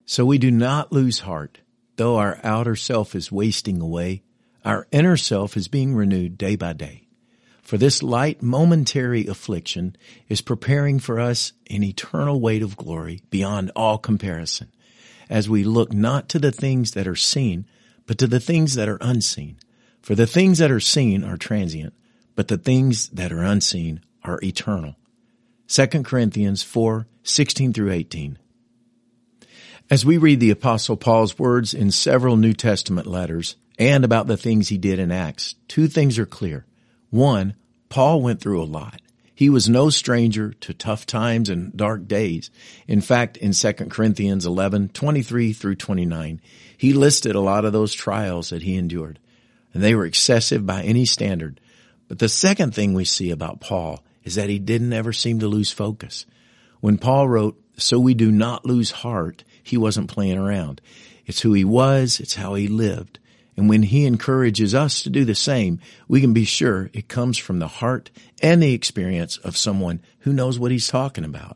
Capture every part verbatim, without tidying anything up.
So we do not lose heart. Though our outer self is wasting away, our inner self is being renewed day by day. For this light momentary affliction is preparing for us an eternal weight of glory beyond all comparison, as we look not to the things that are seen, but to the things that are unseen. For the things that are seen are transient, but the things that are unseen are eternal. Second Corinthians four, sixteen through eighteen. As we read the Apostle Paul's words in several New Testament letters and about the things he did in Acts, two things are clear. One, Paul went through a lot. He was no stranger to tough times and dark days. In fact, in Second Corinthians eleven, twenty-three through twenty-nine, he listed a lot of those trials that he endured, and they were excessive by any standard. But the second thing we see about Paul is that he didn't ever seem to lose focus. When Paul wrote, "So we do not lose heart," he wasn't playing around. It's who he was. It's how he lived. And when he encourages us to do the same, we can be sure it comes from the heart and the experience of someone who knows what he's talking about.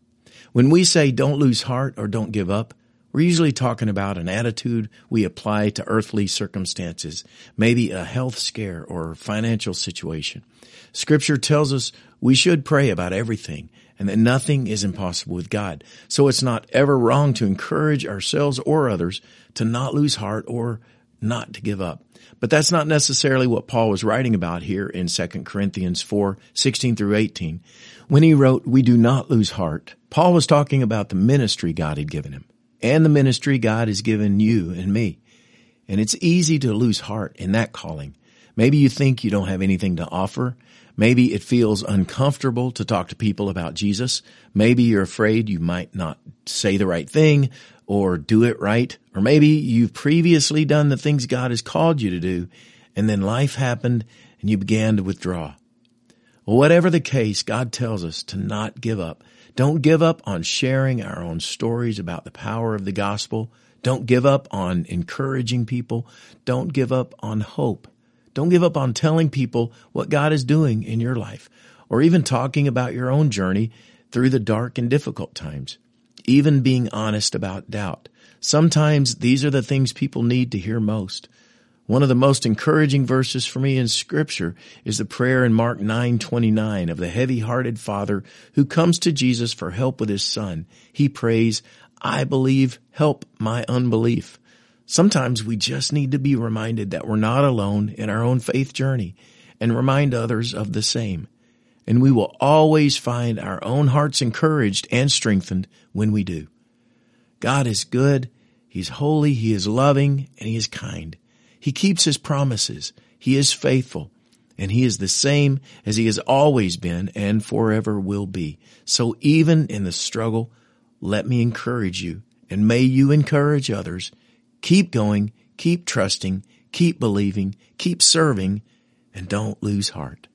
When we say don't lose heart or don't give up, we're usually talking about an attitude we apply to earthly circumstances, maybe a health scare or financial situation. Scripture tells us we should pray about everything and that nothing is impossible with God. So it's not ever wrong to encourage ourselves or others to not lose heart or not to give up. But that's not necessarily what Paul was writing about here in Second Corinthians four, sixteen through eighteen. When he wrote, "We do not lose heart," Paul was talking about the ministry God had given him and the ministry God has given you and me. And it's easy to lose heart in that calling. Maybe you think you don't have anything to offer. Maybe it feels uncomfortable to talk to people about Jesus. Maybe you're afraid you might not say the right thing or do it right. Or maybe you've previously done the things God has called you to do, and then life happened and you began to withdraw. Well, whatever the case, God tells us to not give up. Don't give up on sharing our own stories about the power of the gospel. Don't give up on encouraging people. Don't give up on hope. Don't give up on telling people what God is doing in your life, or even talking about your own journey through the dark and difficult times, even being honest about doubt. Sometimes these are the things people need to hear most. One of the most encouraging verses for me in Scripture is the prayer in Mark nine twenty-nine of the heavy-hearted father who comes to Jesus for help with his son. He prays, "I believe, help my unbelief." Sometimes we just need to be reminded that we're not alone in our own faith journey and remind others of the same. And we will always find our own hearts encouraged and strengthened when we do. God is good, He's holy, He is loving, and He is kind. He keeps His promises, He is faithful, and He is the same as He has always been and forever will be. So even in the struggle, let me encourage you, and may you encourage others. Keep going, keep trusting, keep believing, keep serving, and don't lose heart.